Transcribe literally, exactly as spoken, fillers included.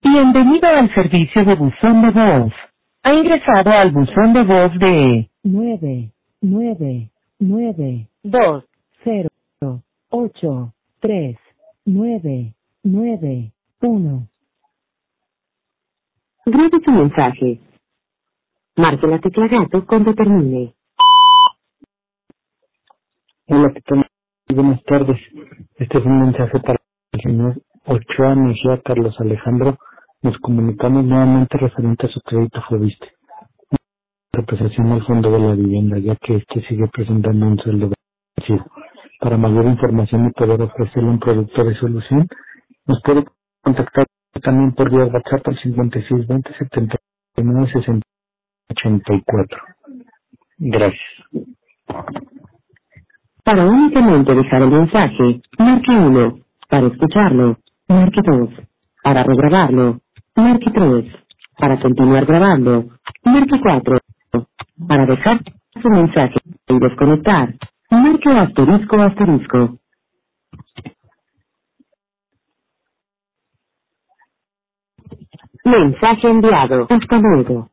Bienvenido al servicio de buzón de voz. Ha ingresado al buzón de voz de nueve, nueve, nueve, dos, cero, ocho, tres, nueve, nueve, uno. Grabe su mensaje. Marque la tecla gato cuando termine. Hola, ¿qué tal? Buenas tardes. Este es un mensaje para el señor Ochoa Mejía Carlos Alejandro. Nos comunicamos nuevamente referente a su crédito Fobiste. Representación al Fondo de la Vivienda, ya que este sigue presentando un sueldo vencido. Para mayor información y poder ofrecerle un producto de solución, nos puede contactar también por vía WhatsApp al cincuenta y seis veinte setenta y nueve sesenta ochenta y cuatro. Gracias. Para únicamente dejar el mensaje, marque uno. Para escucharlo, marque dos. Para regrabarlo, marque tres. Para continuar grabando, marque cuatro. Para dejar su mensaje y desconectar, marque asterisco asterisco. Mensaje enviado. Hasta luego.